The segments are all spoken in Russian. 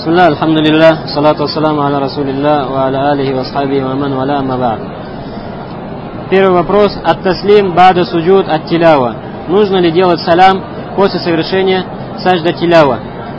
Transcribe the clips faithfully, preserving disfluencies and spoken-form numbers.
Бисмилlah, алхамдулиллах, салату вассаламу аля расулиллах, ва аля алихи ва асхабихи ва ман валя, амма ба'д. Первый вопрос. Ат-таслим ба'да суджуд ат-тилява. Нужно ли делать салям после совершения сажда тилява?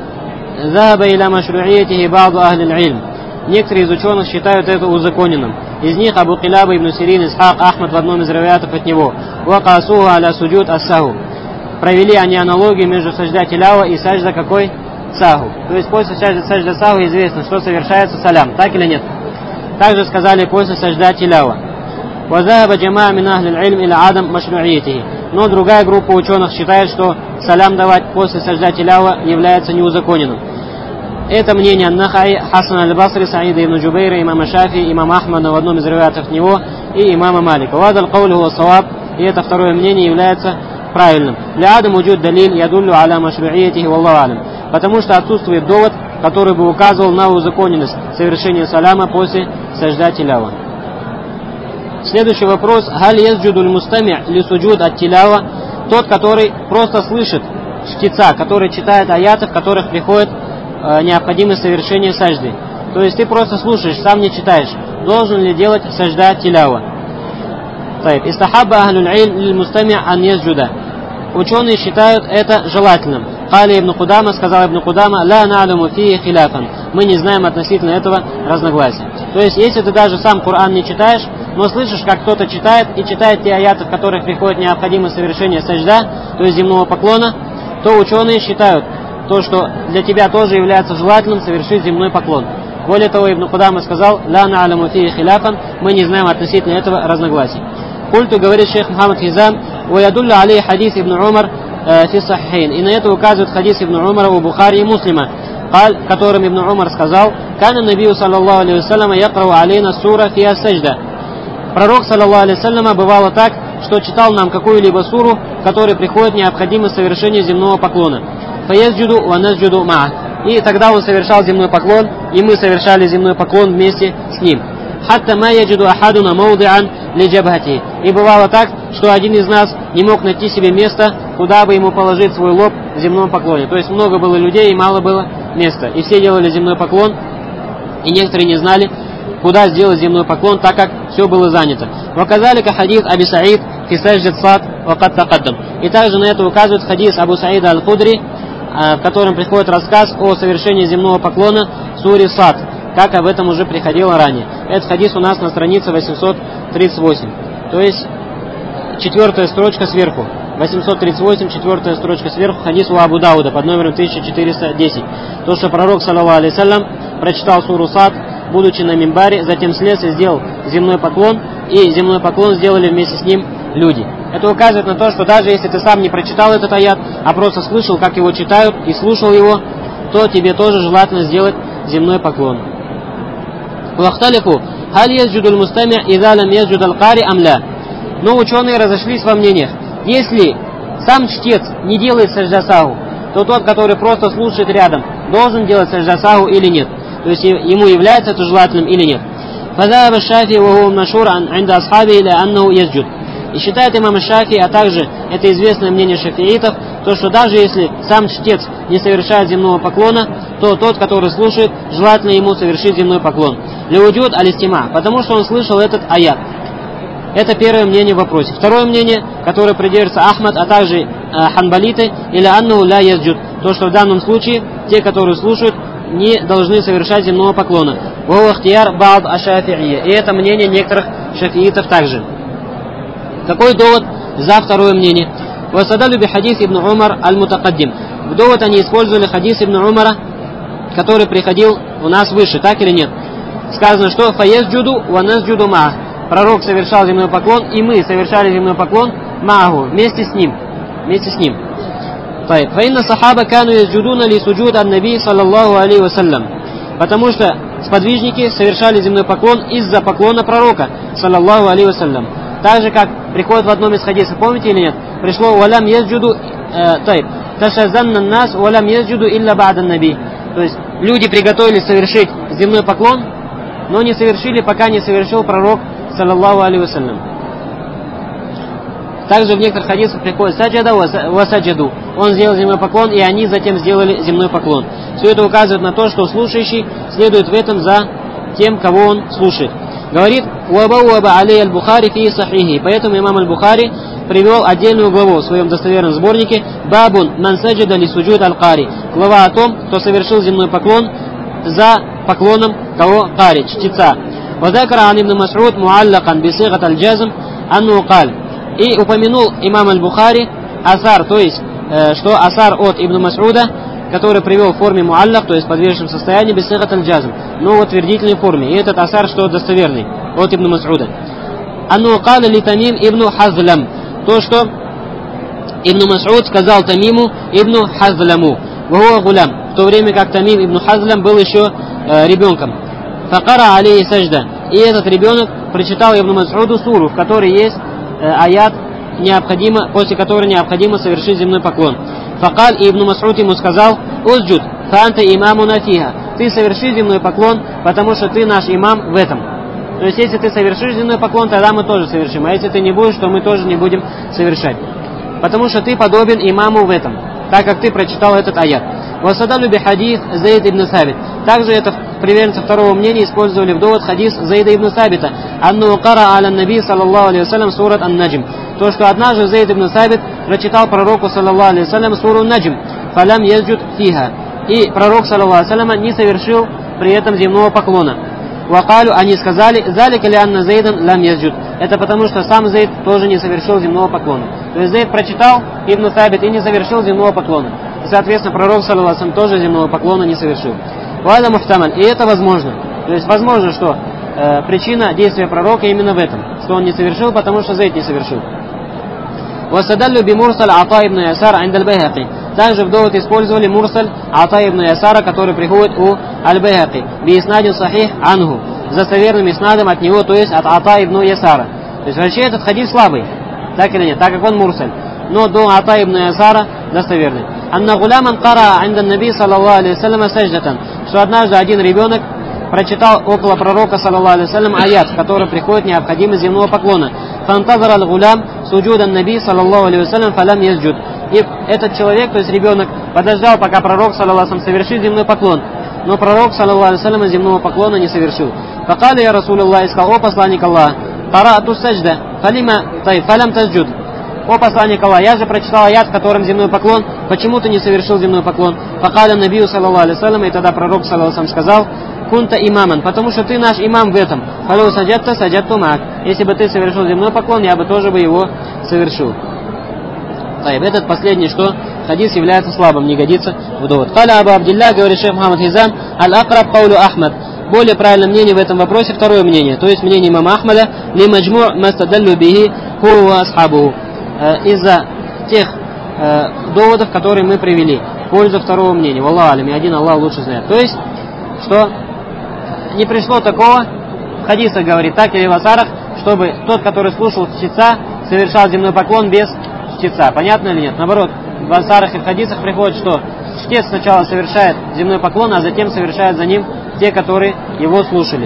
Захаба иля машру'иятихи ба'ду ахли аль-илм. Некоторые из ученых считают это узаконенным. Из них Абу Килаба, Ибн Сирин, Исхак, Ахмад в одном из риваятов от него. Ва каасуху аля суджуд ас-саху. Провели они аналогию между сажда тилява и сажда какой? Саху. То есть после сажда, сажда саху известно, что совершается салям. Так или нет? Также сказали после сажда тилява. Вазаба джамаа мин ахли аль-илм иля адам машру'иятихи. Но другая группа ученых считает, что салям давать после сажда тилява является неузаконенным. Это мнение Нахаи, Хасан аль-Басри, Саида ибн Джубейра, имама Шафи, имама Ахмада в одном из риваятов него и имама Малика. Вадал каулю ва саваб, и это второе мнение является правильным. Для адам уджуд далиль ядуллю аля машру'иятихи валлаху алям. Потому что отсутствует довод, который бы указывал на узаконенность совершения саляма после сажда тилява. Следующий вопрос. Халь язджудуль мустами' ли суджуд ат тилява. Тот, который просто слышит чтеца, который читает аяты, в которых приходит э, необходимость совершения сажды. То есть ты просто слушаешь, сам не читаешь. Должен ли делать сажда тилява? Истахаба ахлюль илм лиль мустами' ан язджуда. Ученые считают это желательным. Кали ибн Кудама, сказал ибн Кудама, ла на'ламу фии хиляфан. Мы не знаем относительно этого разногласия. То есть, если ты даже сам Коран не читаешь, но слышишь, как кто-то читает, и читает те аяты, в которых приходит необходимость совершения сажда, то есть земного поклона, то ученые считают то, что для тебя тоже является желательным совершить земной поклон. Более того, ибн Кудама сказал, ла на'ламу фии хиляфан. Мы не знаем относительно этого разногласий. Культу, говорит шейх Мухаммад Хизам, ويدل عليه حديث ابن عمر في الصحيحين. И на это указывает хадис ибн Умара у Бухари и Муслима, которым ибн Умар сказал: «Кана набию саллаллаху алейхи вассаляма якрау алейна сура фиа сажда». Пророк саллаллаху алейхи вассаляма бывало так, что читал нам какую-либо суру, в которой приходит необходимость совершения земного поклона. Фаясджуду ва насджуду ма'а. И тогда он совершал земной поклон, и мы совершали земной поклон вместе с ним. Хатта ма яджиду ахадуна мawди'ан ли джабхати. И бывало так, что один из нас не мог найти себе место, куда бы ему положить свой лоб в земном поклоне. То есть много было людей и мало было места. И все делали земной поклон, и некоторые не знали, куда сделать земной поклон, так как все было занято. Ваказалика хадис Аби Саид фи саждат сад вакад такаддам. И также на это указывает хадис Абу Саида аль-Худри, в котором приходит рассказ о совершении земного поклона в суре Сад, как об этом уже приходило ранее. Этот хадис у нас на странице восемьсот тридцать восемь. То есть четвертая строчка сверху. восемьсот тридцать восемь, четвертая строчка сверху, хадис у Абу Дауда под номером тысяча четыреста десять. То, что пророк, саллаллаху алейхи салям, прочитал суру Сад, будучи на мимбаре, затем слез и сделал земной поклон, и земной поклон сделали вместе с ним люди. Это указывает на то, что даже если ты сам не прочитал этот аят, а просто слышал, как его читают, и слушал его, то тебе тоже желательно сделать земной поклон. Но ученые разошлись во мнениях. Если сам чтец не делает сажда саху, то тот, который просто слушает рядом, должен делать сажда саху или нет. То есть ему является это желательным или нет. И считает имам Шафи, а также это известное мнение шафиитов, то, что даже если сам чтец не совершает земного поклона, то тот, который слушает, желательно ему совершить земной поклон. Леудюд алистима, потому что он слышал этот аят. Это первое мнение в вопросе. Второе мнение, которое придерживается Ахмад, а также э, ханбалиты, или аннаху ля язджуд, то, что в данном случае те, которые слушают, не должны совершать земного поклона. Ва ихтияр ба'д аш-шафи'ия. И это мнение некоторых шафиитов также. Какой довод за второе мнение? Васадалю би хадис ибн Умар аль-мутакаддим. В довод они использовали хадис ибн Умара, который приходил у нас выше, так или нет? Сказано, что фаясджуду ва насджуду ма'а. Пророк совершал земной поклон, и мы совершали земной поклон ма'аху, вместе с ним. Вместе с ним. Фаинна сахаба кану ясджудуна ли суджуд ан-наби саллаллаху алейхи вассалям. Потому что сподвижники совершали земной поклон из-за поклона пророка саллаллаху алейхи вассалям. Так же, как приходит в одном из хадисов, помните или нет? Пришло «Валям язджуду», тайб, «Ташазанна нас, валям язджуду илля ба'дан наби». То есть, люди приготовились совершить земной поклон, но не совершили, пока не совершил пророк, саллаллаху алейхи вассалям. Также в некоторых хадисах приходит саджада ва саджаду. Он сделал земной поклон, и они затем сделали земной поклон. Все это указывает на то, что слушающий следует в этом за тем, кого он слушает. Говорит, «Уабауаба алей аль-Бухари фи сахихи». Поэтому имам аль-Бухари привел отдельную главу в своем достоверном сборнике «Бабун ман саджада ли суджуд аль-Кари». Глава о том, кто совершил земной поклон за поклоном кого? Кари, чтеца. وذكر عن ابن مسعود معلقا بصيغة الجزم أنه قال. И упомянул имам аль-Бухари асар, то есть, э, что асар от Ибн Мас'уда, который привел в форме муаллах, то есть в подвешенном состоянии, бисигат аль-джазм, но в утвердительной форме. И этот асар, что достоверный, от Ибн Мас'уда. Анну кала ли Тамим ибн Хазлам. То, что Ибн Мас'уд сказал Тамиму ибн Хазламу. Вахуа гулям. В то время как Тамим ибн Хазлам был еще э, ребенком. Факара алейhi сажда. И этот ребенок прочитал Ибн Мас'уду суру, в которой есть аят, необходимо, после которой необходимо совершить земной поклон. Факаль, и Ибн Мас'уд ему сказал: «Узджуд, фанта имаму нафиха». Ты соверши земной поклон, потому что ты наш имам в этом. То есть, если ты совершишь земной поклон, тогда мы тоже совершим. А если ты не будешь, то мы тоже не будем совершать. Потому что ты подобен имаму в этом, так как ты прочитал этот аят. Васадалю би хадис Заид ибн Сабит. Также это приверженцы второго мнения использовали в довод хадис Заида ибн Сабита. Анну кара аля наби саллаллаху алейхи вассалям сурат ан-наджм. То, что однажды Заид ибн Сабит прочитал пророку саллаллаху алейхи вассалям суру наджм. Фалям язджуд фиха. И пророк саллаллаху алейхи вассалям не совершил при этом земного поклона. Вакалю, они сказали: залика ли анна Заидан лам язджуд. Это потому, что сам Заид тоже не совершил земного поклона. То есть Заид прочитал Ибн Сабит и не совершил земного поклона. И, соответственно, пророк саллаллаху алейхи вассалям тоже земного поклона не совершил. Вада мухтамаль. И это возможно. То есть возможно, что э, причина действия пророка именно в этом, что он не совершил, потому что Заид не совершил. Васадаллю би мурсаль Ата ибн Ясар анд аль-Байхаки. Также в довод использовали мурсаль Ата ибн Ясара, который приходит у аль-Байхаки. Би иснадин сахих анху. За достоверным иснадом от него, то есть от Ата ибн Ясара. То есть вообще этот хадис слабый. Так или нет? Так как он мурсаль. Но до Ата ибн Ясара достоверный. Анна гуляман кара анда наби саллаллаху алейхи вассалям саждатан. Что однажды один ребенок прочитал около пророка саллаллаху алейхи вассалям аят, в котором приходит необходимость земного поклона. Фантазар аль-гулям суджудан наби саллаллаху алейхи вассалям фалям язджуд. И этот человек, то есть ребенок, подождал, пока пророк саллаллаху алейхи вассалям совершит земной поклон. Но пророк саллаллаху алейхи вассалям земного поклона не совершил. Факали я Расулуллах, сказал: о посланник Аллаха, караату сажда, фалима тай, фалям тазджуд. О посланник Аллаха, я же прочитал аят, в котором земной поклон, почему ты не совершил земной поклон? Факаля набию саллаллаху алейхи вассалям, и тогда пророк саллаллаху алейхи вассалям сказал: кунта имаман, потому что ты наш имам в этом. Фалю саджатта саджатту мак. Если бы ты совершил земной поклон, я бы тоже бы его совершил. Таиб, этот последний, что хадис является слабым, не годится в довод. Каля Абу Абдилля, говорит шейх Мухаммад Хизам, аль-акраб каулю Ахмад. Более правильное мнение в этом вопросе второе мнение, то есть мнение имама Ахмада, ли маджму' мастадаллю бихи ху ва асхабуху. Из-за тех э, доводов, которые мы привели в пользу второго мнения. Валлаху алим, и один Аллах лучше знает. То есть, что не пришло такого, в хадисах говорит, так или в асарах, чтобы тот, который слушал чтеца, совершал земной поклон без чтеца. Понятно или нет? Наоборот, в асарах и в хадисах приходит, что чтец сначала совершает земной поклон, а затем совершают за ним те, которые его слушали.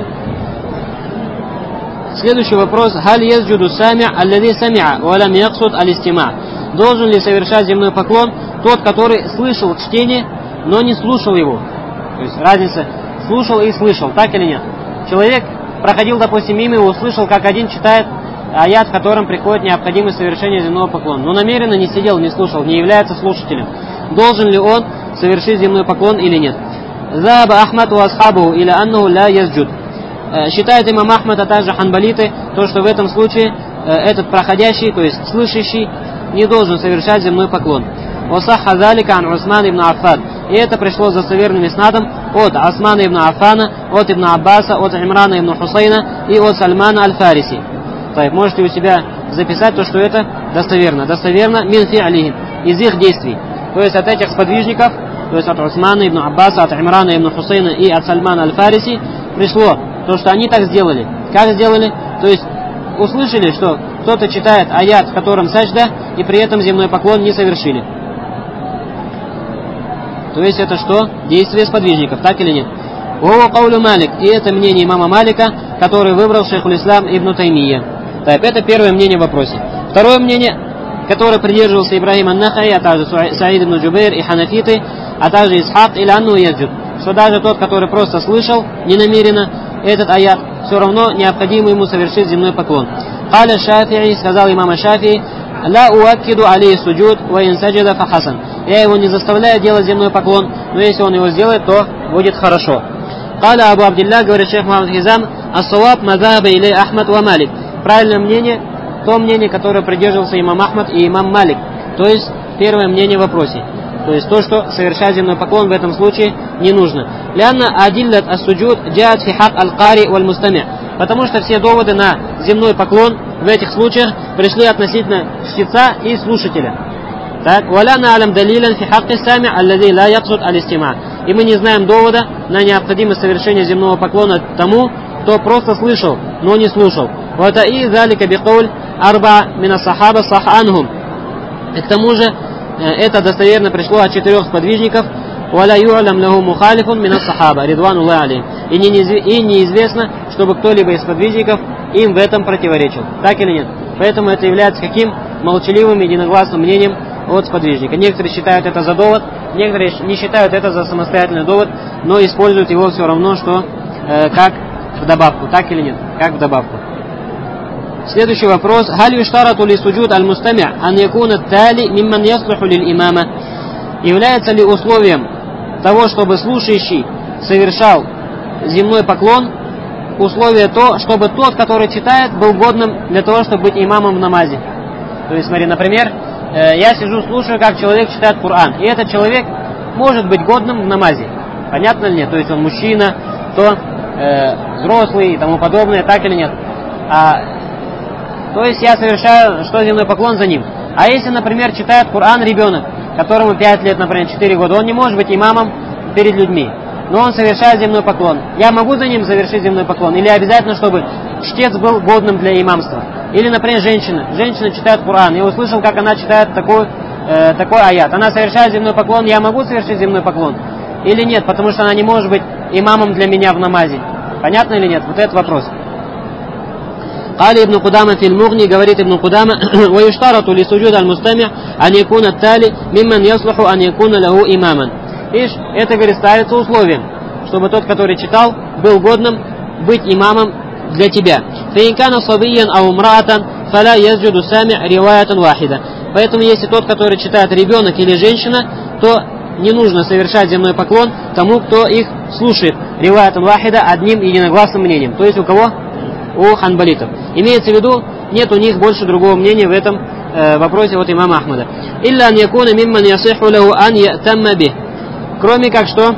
Следующий вопрос. Халь язджуду сами'а аллади сами'а ва лам яксуд аль-истима'. Должен ли совершать земной поклон тот, который слышал чтение, но не слушал его? То есть разница слушал и слышал, так или нет? Человек проходил, допустим, мимо и услышал, как один читает аят, в котором приходит необходимость совершения земного поклона, но намеренно не сидел, не слушал, не является слушателем. Должен ли он совершить земной поклон или нет? Заба Ахмад ва асхабуху или аннаху ла язджуд. Считает имам Ахмад, а также ханбалиты, то, что в этом случае этот проходящий, то есть слышащий, не должен совершать земной поклон. Осахха залика ан Усман ибн Аффан. И это пришло за достоверным иснадом от Османа ибн Аффана, от Ибн Аббаса, от Имрана ибн Хусайна и от Сальмана аль-Фариси. То есть можете у себя записать то, что это достоверно. Достоверно мин фи'алихим, из их действий. То есть от этих сподвижников, то есть от Усмана ибн Аббаса, от Имрана ибн Хусайна и от Сальмана аль-Фариси пришло то, что они так сделали. Как сделали? То есть услышали, что кто-то читает аят, в котором сажда, и при этом земной поклон не совершили. То есть это что? Действие сподвижников, так или нет? Ова каулю Малик. И это мнение имама Малика, который выбрал шейхуль ислам ибн Таймия. Так, это первое мнение в вопросе. Второе мнение, который придерживался Ибрахим ан-Нахаи, а также Саид ибн Джубейр и ханафиты, а также Исхак или Анну Яджуд, что даже тот, который просто слышал ненамеренно этот аят, все равно необходимо ему совершить земной поклон. Каля Шафии, сказал имам Шафии, ла уаккиду алейхи суджуд ва ин саджада фа хасан. Я его не заставляю делать земной поклон, но если он его сделает, то будет хорошо. Каля Абу Абдилля, говорит шейх Мухаммад Хизам, ас-саваб мазаба илей Ахмад ва Малик. Правильное мнение, то мнение, которое придерживался имам Ахмад и имам Малик. То есть первое мнение в вопросе. То есть то, что совершать земной поклон в этом случае не нужно. Лянна адиллат ас-суджуд джаат фи хак аль-кари валь мустами'. Потому что все доводы на земной поклон в этих случаях пришли относительно чтеца и слушателя. Так, валяна алям далилан фи хакки сами' аллади ла яксуд аль-истима'. И мы не знаем довода на необходимость совершения земного поклона тому, кто просто слышал, но не слушал. Вот и залика бикауль арба мина сахаба сах анхум. И к тому же это достоверно пришло от четырех сподвижников. وَلَا يُعْلَمْ لَهُ مُخَالِفٌ مِنَ الصَّحَابَةِ رِضْوَانُ اللَّهِ عَلَيْهِمْ. И неизвестно, чтобы кто-либо из сподвижников им в этом противоречил. Так или нет? Поэтому это является каким? Молчаливым единогласным мнением от сподвижника. Некоторые считают это за довод, некоторые не считают это за самостоятельный довод, но используют его все равно, что э, как в добавку. Так или нет? Как в добавку. Следующий вопрос. هل يشترط لسجود المستمع أن يكون التالي ممن يصلح للإمامة? Является ли условием того, чтобы слушающий совершал земной поклон, условие то, чтобы тот, который читает, был годным для того, чтобы быть имамом в намазе? То есть, смотри, например, я сижу, слушаю, как человек читает Коран, и этот человек может быть годным в намазе. Понятно ли нет? То есть он мужчина, то э, взрослый и тому подобное, так или нет? А, то есть я совершаю, что земной поклон за ним. А если, например, читает Коран ребенок, которому пять лет, например, четыре года, он не может быть имамом перед людьми, но он совершает земной поклон. Я могу за ним совершить земной поклон? Или обязательно, чтобы чтец был годным для имамства? Или, например, женщина. Женщина читает Коран. Я услышал, как она читает такой, э, такой аят. Она совершает земной поклон. Я могу совершить земной поклон? Или нет? Потому что она не может быть имамом для меня в намазе. Понятно или нет? Вот этот вопрос. قال ابن قدامة في المغني, говорит ابن قدامة, ويشترط لسجود المستمع أن يكون التالي ممن يصلح أن يكون له إماما. Видишь, это, говорит, ставится условием, чтобы тот, который читал, был годным быть имамом для тебя. فإن كان صبيا أو امرأة فلا يسجد السامع رواية واحدة. Поэтому, если тот, который читает, ребенок или женщина, то не нужно совершать земной поклон тому, кто их слушает. Риваятан вахида, одним единогласным мнением. То есть у кого? У ханбалитов. Имеется в виду, нет у них больше другого мнения в этом э, вопросе от имама Ахмада. Илля ан якуна мимман ясиху лаху ан ятамма бих. Кроме как что,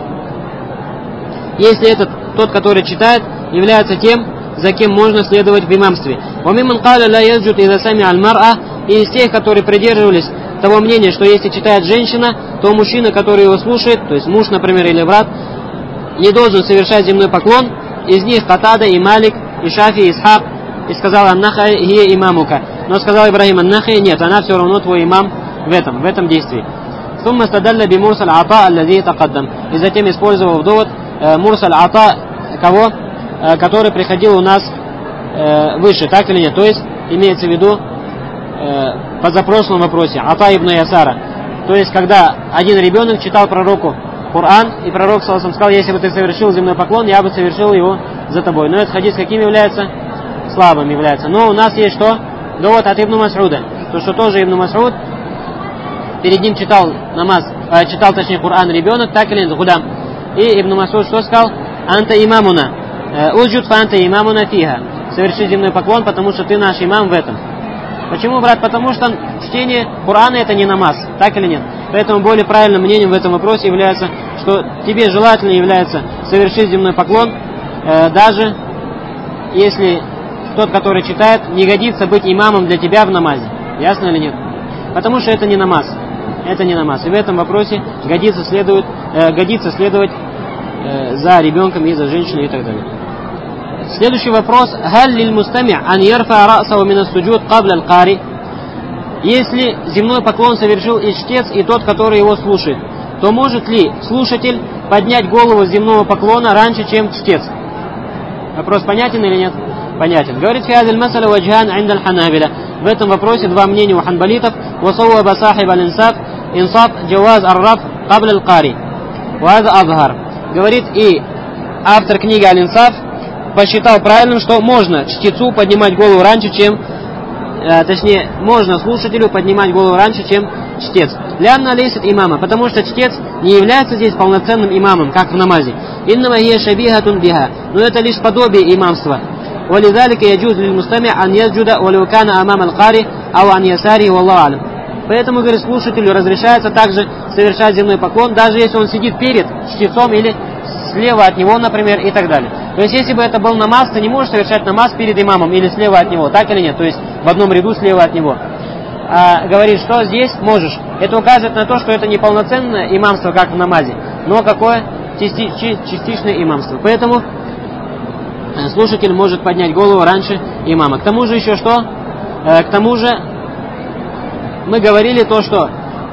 если этот, тот, который читает, является тем, за кем можно следовать в имамстве. Ва мимман каля ла яджуд иза сами'а аль-мар'а. И из тех, которые придерживались того мнения, что если читает женщина, то мужчина, который его слушает, то есть муж, например, или брат, не должен совершать земной поклон. Из них Катада и Малик, и Шафи, и Исхак, и сказал Ан-Нахай, хия имамука. Но сказал Ибрахим Ан-Нахай, нет, она все равно твой имам в этом, в этом действии. Сумма стадалля би Мурсаль Ата, аллади тақаддам. И затем использовал в довод э, Мурсаль Ата, кого? Э, который приходил у нас э, выше, так или нет? То есть, имеется в виду, э, позапрошлом вопросе, Ата ибн Ясара. То есть, когда один ребенок читал пророку Коран, и пророк саллаллаху сказал, если бы ты совершил земной поклон, я бы совершил его за тобой. Но этот хадис каким является? Слабым является. Но у нас есть что? Довод от Ибн Мас'уда. То, что тоже Ибн Мас'уд, перед ним читал намаз, э, читал, точнее, Коран ребенок, так или нет, гудам. И Ибн Мас'уд что сказал? Анта имамуна. Уджуд фа анта имамуна фиха. Соверши земной поклон, потому что ты наш имам в этом. Почему, брат? Потому что чтение Корана это не намаз, так или нет? Поэтому более правильным мнением в этом вопросе является, что тебе желательно является совершить земной поклон, э, даже если тот, который читает, не годится быть имамом для тебя в намазе. Ясно или нет? Потому что это не намаз. Это не намаз. И в этом вопросе годится, следует, э, годится следовать э, за ребенком и за женщиной и так далее. Следующий вопрос. Халь лиль мустами' ан ярфа ра'саху мин ас-суджуд qabla аль-кари. Если земной поклон совершил и чтец, и тот, который его слушает, то может ли слушатель поднять голову земного поклона раньше, чем чтец? Вопрос понятен или нет? Понятен. Говорит, фи хазил мас'аля ваджхан инда аль-ханабиля. В этом вопросе два мнения у ханбалитов. وصوب صاحب الإنصاف إنصاف جواز الرفع قبل القارئ وهذا أظهر. Говорит, и автор книги Аль-Инсаф посчитал правильным, что можно чтецу поднимать голову раньше, чем э, точнее, можно слушателю поднимать голову раньше, чем чтец. Лянна лейсат имама, потому что чтец не является здесь полноценным имамом, как в намазе. Иннама хия шабихатун биха, но это лишь подобие имамства. ولذلك يجوز للمستمع أن يسجد ولو كان أمام القارئ أو عن يساره والله أعلم. Поэтому, говорит, слушателю разрешается также совершать земной поклон, даже если он сидит перед чтецом или слева от него, например, и так далее. То есть, если бы это был намаз, ты не можешь совершать намаз перед имамом или слева от него, так или нет? То есть, в одном ряду слева от него. А, говорит, что здесь можешь. Это указывает на то, что это не полноценное имамство, как в намазе, но какое части, частичное имамство. Поэтому слушатель может поднять голову раньше имама. К тому же еще что? Э, к тому же мы говорили то, что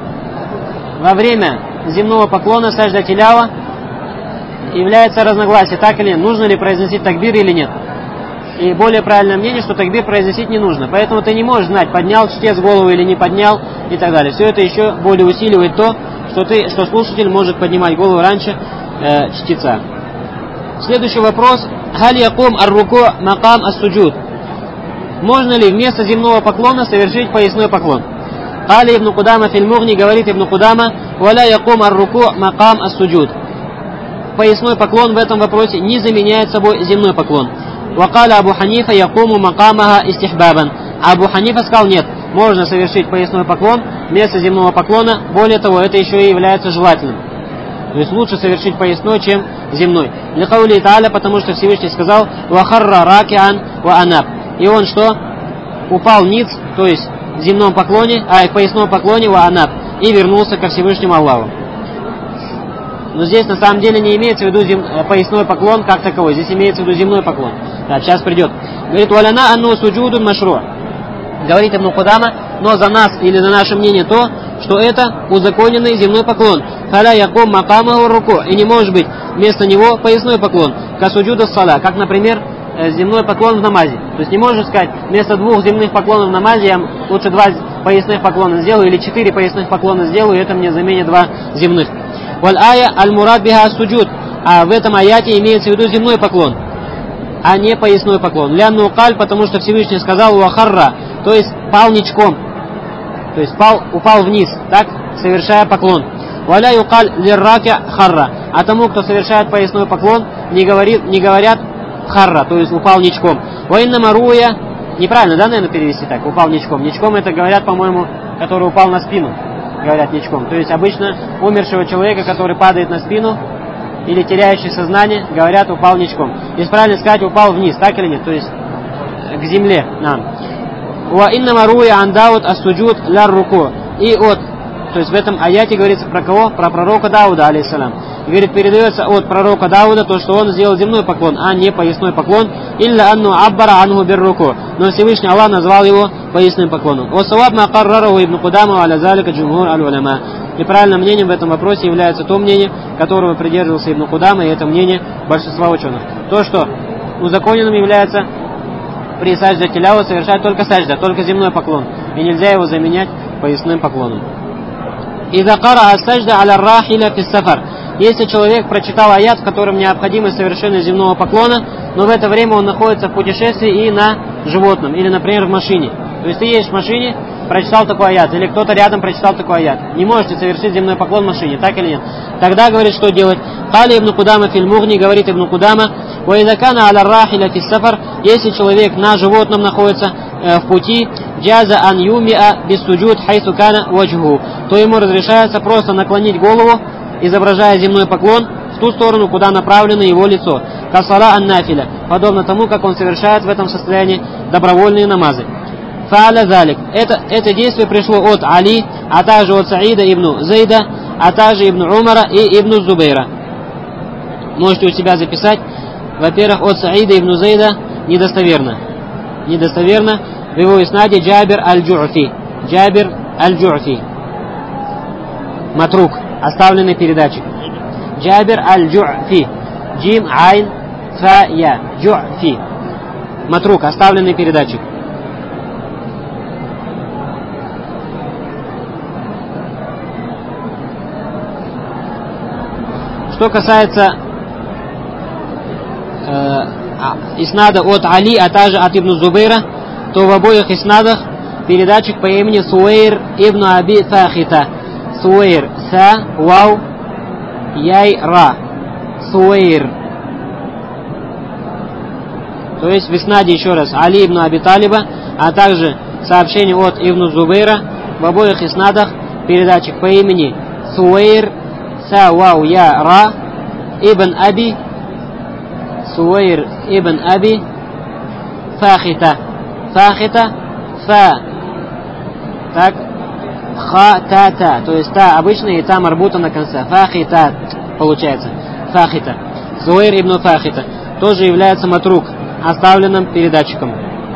во время земного поклона сажда тилява является разногласие, так или нет, нужно ли произносить такбир или нет. И более правильное мнение, что такбир произносить не нужно. Поэтому ты не можешь знать, поднял чтец голову или не поднял и так далее. Все это еще более усиливает то, что, ты, что слушатель может поднимать голову раньше э, чтеца. Следующий вопрос. Халь якум ар-руку макам ас-суджуд. Можно ли вместо земного поклона совершить поясной поклон? Кали ибн Кудама фил Мугни, говорит ибн Кудама, валя якум ар-руку макам ас-суджуд. Поясной поклон в этом вопросе не заменяет собой земной поклон. Вакаля Абу Ханифа якуму макамаха истихбабан. Абу Ханифа сказал, нет, можно совершить поясной поклон вместо земного поклона. Более того, это еще и является желательным. То есть лучше совершить поясной, чем земной. Ликаули та'аля, потому что Всевышний сказал, вахарра ракиан ва анаб. И он что? Упал ниц, то есть в земном поклоне, а в поясном поклоне ва анаб. И вернулся ко Всевышнему Аллаху. Но здесь на самом деле не имеется в виду зем... поясной поклон как таковой. Здесь имеется в виду земной поклон. Да, сейчас придет. Говорит, валяна анну суджудун машру. Говорит Ибн Кудама, но за нас или за наше мнение то, что это узаконенный земной поклон. Халя якум макамаху руку. И не может быть вместо него поясной поклон. Касуджуда сала. Как, например, земной поклон в намазе. То есть не можешь сказать, вместо двух земных поклонов в намазе я лучше два поясных поклона сделаю, или четыре поясных поклона сделаю, и это мне заменит два земных. Валь ая аль мурад биха суджуд. А в этом аяте имеется в виду земной поклон, а не поясной поклон. Лянну каль, потому что Всевышний сказал уахарра, то есть пал ничком, то есть пал, упал вниз, так, совершая поклон. Валя юкаль лирраки харра. А тому, кто совершает поясной поклон, не, говорит, не говорят харра, то есть упал ничком. Ваинна маруя, неправильно, да, наверное, перевести так, упал ничком. Ничком это говорят, по-моему, который упал на спину, говорят ничком. То есть обычно умершего человека, который падает на спину, или теряющий сознание, говорят, упал ничком. Если правильно сказать, упал вниз, так или нет, то есть к земле. Ва инна маруя андаут ас-суджуд ляр руку. И от, то есть в этом аяте говорится про кого? Про пророка Дауда, алейхиссалям. И говорит, передается от пророка Дауда то, что он сделал земной поклон, а не поясной поклон. Илля анну аббара анху бир руку. Но Всевышний Аллах назвал его поясным поклоном. Ва саваб ма каррараху ибн Кудама аля залика джумхур аль-уляма. И правильным мнением в этом вопросе является то мнение, которого придерживался Ибн Кудама, и это мнение большинства ученых. То, что узаконенным является при сажда тилява совершать только сажда, только земной поклон. И нельзя его заменять поясным поклоном. «Иза кара ас-сажда аля рахиля фис сафар». Если человек прочитал аят, в котором необходимо совершение земного поклона, но в это время он находится в путешествии и на животном, или, например, в машине. То есть ты едешь в машине, прочитал такой аят, или кто-то рядом прочитал такой аят. Не можете совершить земной поклон в машине, так или нет? Тогда, говорит, что делать? Кали ибн Кудама фил Мугни, говорит ибн Кудама, ва иза кана аля рахиля фис сафар, если человек на животном находится э, в пути, джаза ан юмиа бис суджуд хайсу кана ваджху, то ему разрешается просто наклонить голову, изображая земной поклон в ту сторону, куда направлено его лицо. Касала ан-нафиля, подобно тому, как он совершает в этом состоянии добровольные намазы. Фааля залик. Это, это действие пришло от Али, а также от Саида ибн Зейда, а также ибн Умара и ибн Зубейра. Можете у себя записать. Во-первых, от Саида ибн Зейда недостоверно. Недостоверно. В его иснаде Джабир аль-Джу'фи. Джабир аль-Джу'фи. Матрук. Оставленный передатчик. Джабир аль-Джу'фи. Джим, айн, фа, я. Джу'фи. Матрук. Оставленный передатчик. Что касается э, иснада от Али, а также от Ибн Зубейра, то в обоих иснадах передатчик по имени Суэйр ибн Аби Фахита. Суэйр, Са, Вау, Яй, Ра. Суэйр. То есть в иснаде еще раз Али ибн Аби Талиба, а также сообщение от Ибн Зубейра. В обоих иснадах передатчик по имени Суэйр, Са, Вау, Я, Ра, Ибн Аби, Суэйр ибн Аби Фахита. Фахита, Фа, так, Ха, Та, Та. То есть Та обычная и Та марбута на конце. Фахита получается. Фахита. Суэйр ибн Фахита тоже является матрук, оставленным передатчиком.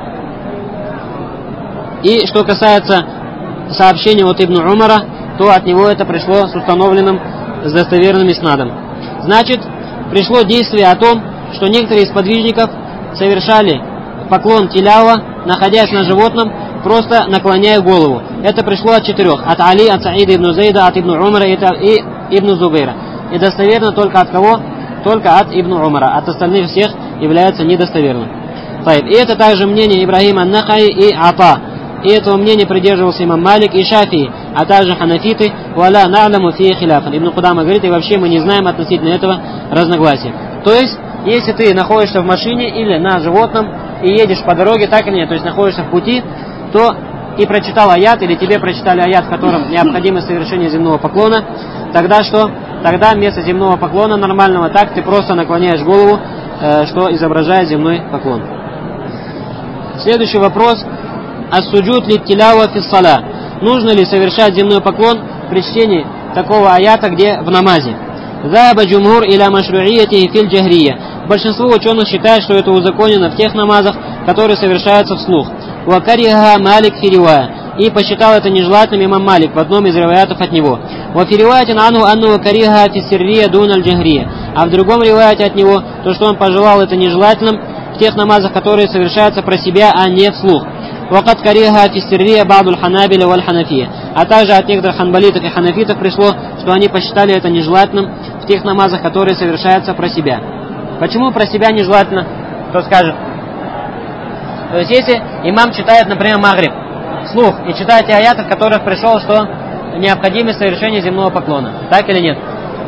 И что касается сообщения от Ибн Умара, то от него это пришло с установленным, с достоверным иснадом. Значит, пришло действие о том, что некоторые из подвижников совершали поклон тилява, находясь на животном, просто наклоняя голову. Это пришло от четырех. От Али, от Саида ибн Зейда, от Ибн Умара и Ибн Зубейра. И достоверно только от кого? Только от Ибн Умара. От остальных всех является недостоверным. И это также мнение Ибрахима ан-Нахаи и Ата. И этого мнения придерживался имам Малик и Шафии, а также ханафиты. «Валя на'ламу фи хиляфан». Ибн Кудама говорит, и вообще мы не знаем относительно этого разногласия. То есть, если ты находишься в машине или на животном и едешь по дороге, так или нет, то есть находишься в пути, то и прочитал аят, или тебе прочитали аят, в котором необходимо совершение земного поклона, тогда что? Тогда вместо земного поклона нормального так ты просто наклоняешь голову, э, что изображает земной поклон. Следующий вопрос. Ас-суджуд лит-тилява фис-сала. Нужно ли совершать земной поклон при чтении такого аята, где в намазе? Заба джумхур иля машру'иятихи фил джахрия. Большинство ученых считает, что это узаконено в тех намазах, которые совершаются вслух. Ва кариха Малик фи ривая. И посчитал это нежелательным имам Малик в одном из риваятов от него. Ва фи риваятин анху анну кариха фи сиррия дун аль-джахрия. А в другом риваяте от него, то, что он пожелал это нежелательным в тех намазах, которые совершаются про себя, а не вслух. Вакат кариха фи сиррия ба'дуль ханабиля валь ханафия. А также от некоторых ханбалитов и ханафитов пришло, что они посчитали это нежелательным в тех намазах, которые совершаются про себя. Почему про себя нежелательно? Кто скажет? То есть если имам читает, например, магриб вслух и читает те аяты, в которых пришел, что необходимо совершение земного поклона. Так или нет?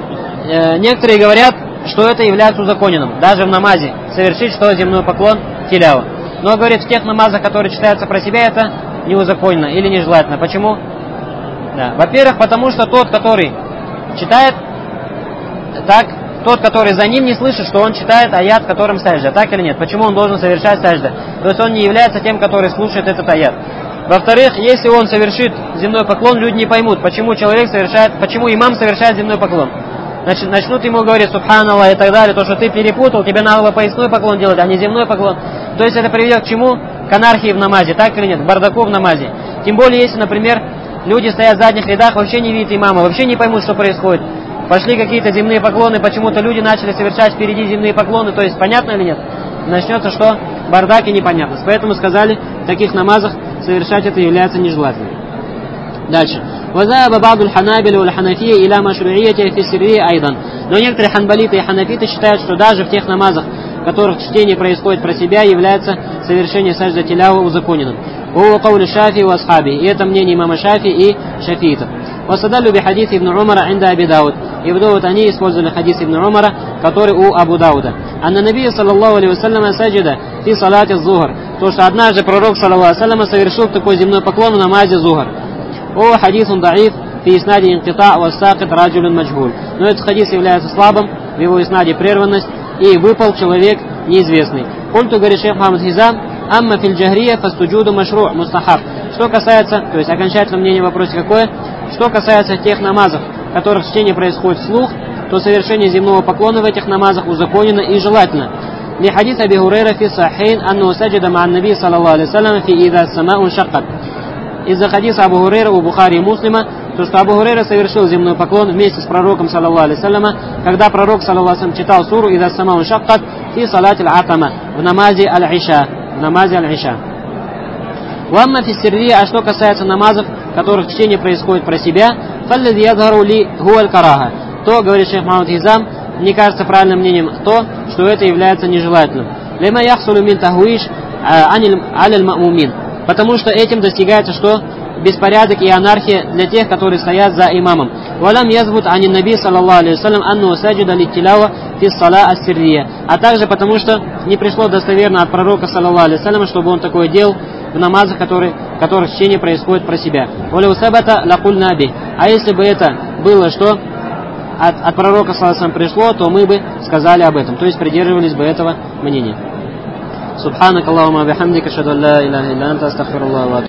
Э, некоторые говорят, что это является узаконенным, даже в намазе, совершить что земной поклон тилява. Но, говорит, в тех намазах, которые читаются про себя, это не узаконено или нежелательно. Почему? Да. Во-первых, потому что тот, который читает, так, тот, который за ним, не слышит, что он читает аят, в котором сажда. Так или нет? Почему он должен совершать сажда? То есть он не является тем, который слушает этот аят. Во-вторых, если он совершит земной поклон, люди не поймут, почему человек совершает, почему имам совершает земной поклон. Значит, начнут ему говорить субханаллах и так далее, то, что ты перепутал, тебе надо было поясной поклон делать, а не земной поклон. То есть это приведет к чему? К анархии в намазе, так или нет? К бардаку в намазе. Тем более, если, например, люди стоят в задних рядах, вообще не видят имама, вообще не поймут, что происходит. Пошли какие-то земные поклоны, почему-то люди начали совершать впереди земные поклоны, то есть понятно или нет? Начнется что? Бардак и непонятность. Поэтому сказали, в таких намазах совершать это является нежелательным. Дальше. وذهب بعض الحنابلة والحنفية إلى مشروعيته في السرية أيضا. Но некоторые ханбалиты и ханафиты считают, что даже в тех намазах, в которых чтение происходит про себя, является совершение сажда тилява узаконенным. وهو قول الشافعي وأصحابه. И это мнение имама Шафи и шафиитов. وصدلوا بحديث ابن عمر عند أبي داود. И вот они использовали хадис ибн Умара, который у Абу Дауда. Анна Наби саллаллаху алейхи вассаляма саджада фи салати зухр. То, что однажды пророк саллаллаху алейхи вассаляма совершил такой земной поклон в намазе зухр. О, хадис он даиф, фи иснади инкита ва сакит раджулюн маджгуль. Но этот хадис является слабым, в его иснаде прерванность, и выпал человек неизвестный. Культу, говорит шейх Мухаммад Хизам, амма фил джахрия фастуджуду машру' мустахаб. Что касается, то есть окончательное мнение в вопросе какое? Что касается тех намазов, в которых чтение происходит вслух, то совершение земного поклона в этих намазах узаконено и желательно. Ли хадис Аби Хурейра фи сахейн анну саджада ма'ан наби саллаллаху алейхи вассалям фи ида сама'ун шаккат. Из-за хадиса Абу Хурейра у Бухари и Муслима, то, что Абу Хурейра совершил земной поклон вместе с пророком, саллаллаху алейхи вассаляма, когда пророк, саллаллаху алейхи вассалям, читал суру «Ида самаун шаккат» фи салати аль-атама, в намазе аль-иша, в намазе аль-иша. Вамма фи сиррия, а что касается намазов, в которых чтение происходит про себя, фаллади ядхару ли хуаль караха, то, говорит шейх Мухаммад Хизам, мне кажется правильным мнением то, что это является нежелательным. Лема яхсулу мин тахуиш аль ма'мумин. Потому что этим достигается что? Беспорядок и анархия для тех, которые стоят за имамом. Валам язбут ани наби саллаллаху алейхи вассалям анну саджуда литтилава фи сала ас-сиррия. А также потому что не пришло достоверно от пророка саллаллаху алейхи вассалям, чтобы он такое делал в намазах, которые, которых чтение происходит про себя. Валяу сабата лакуль наби. А если бы это было что? От, от пророка саллаллаху алейхи вассалям пришло, то мы бы сказали об этом. То есть придерживались бы этого мнения. Субханак Аллахумма бихамдика, ашхаду ан ла иляха илля анта, астагфируллаха ва атубу.